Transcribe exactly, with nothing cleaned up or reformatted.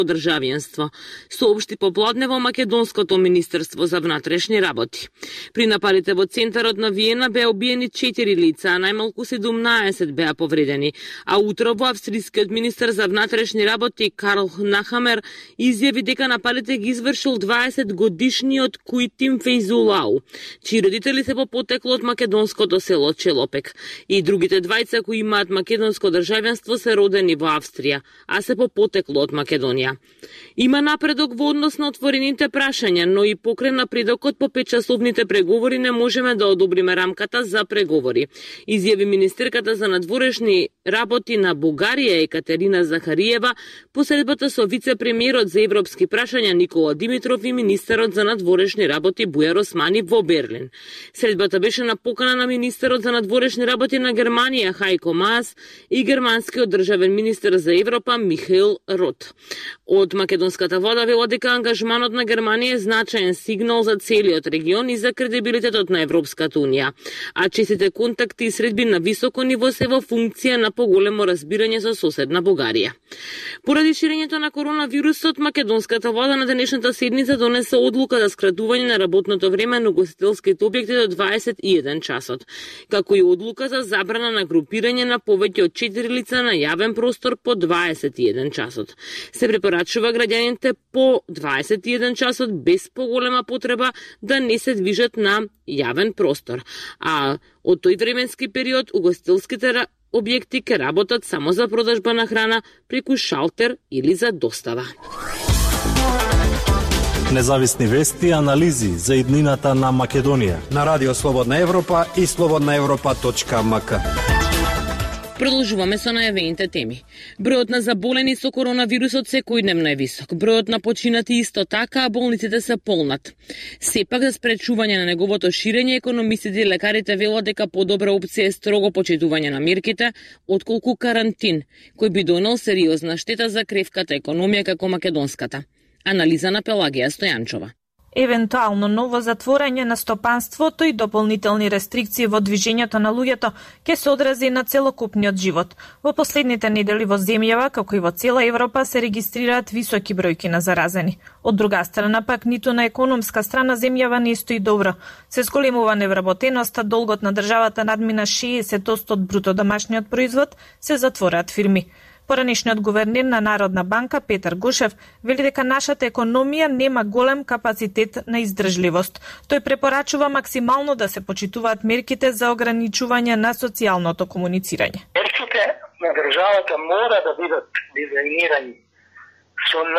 државјанство, соопшти попладне во македонското Министерство за внатрешни работи. При нападите во центарот на Виена беа убиени четири лица, а најмалку седумнаесет беа повредени, а утро во австрискиот министер за внатрешни работи Карл Нахамер изјави дека нападите ги извршил дваесет годишниот Куитим Фейзулау, чии родители се по потекло од македонското село Челопек, и другите двајца кои имаат македонско државјанство се родени во Австрија, а се по потекло од Македонија. Има напредок во однос на отворените прашања, но и покрај напредокот по петчасовните преговори не можеме да одобриме рамката за преговори, изјави министерката за надворешни работи на Бугарија Екатерина Захариева по средбата со вице-премиерот за европски прашања Никола Димитров и министерот за надворешни работи Бујар Османи во Берлин. Средбата беше на покана на министерот за надворешни работи на Германија Хајко Маас и германскиот државен министер за Европа Михаил Рот. Од македонската влада велат дека ангажманот на Германија е значаен сигнал за целиот регион и за кредибилитетот на Европската унија, а честите контакти и средби на високо ниво се во функција на поголемо разбирање со соседна Бугарија. Поради ширењето на коронавирусот, македонската влада на денешната седница донесе одлука за скратување на работното време на угостителските објекти до дваесет и еден часот, како и одлука за забрана на групирање на повеќе од четири лица на јавен простор по дваесет и еден часот. Се препорачува граѓаните по дваесет и еден часот без поголема потреба да не се движат на јавен простор, а од тој временски период угостителските објекти ќе работат само за продажба на храна преку шалтер или за достава. Независни вести и анализи за иднината на Македонија на Радио Слободна Европа и слободна европа точка ем ка. Продолжуваме со најавените теми. Бројот на заболени со коронавирусот секојдневно е висок. Бројот на починати исто така, а болниците се полнат. Сепак за спречување на неговото ширење, економистите и лекарите велат дека подобра опција е строго почитување на мерките, отколку карантин, кој би донел сериозна штета за кревката економија како македонската. Анализа на Пелагија Стојанчова. Евентуално ново затворање на стопанството и дополнителни рестрикции во движењето на луѓето ќе се одрази на целокупниот живот. Во последните недели во земјава, како и во цела Европа, се регистрираат високи бројки на заразени. Од друга страна пак, ниту на економска страна земјава не стои добро. Се зголемува невработеноста, долгот на државата надмина шеесет одсто од бруто домашниот производ, се затвораат фирми. Поранешниот гувернер на Народна банка Петар Гушев вели дека нашата економија нема голем капацитет на издржливост. Тој препорачува максимално да се почитуваат мерките за ограничување на социјалното комуницирање. Мерките на државата мора да бидат дизајнирани со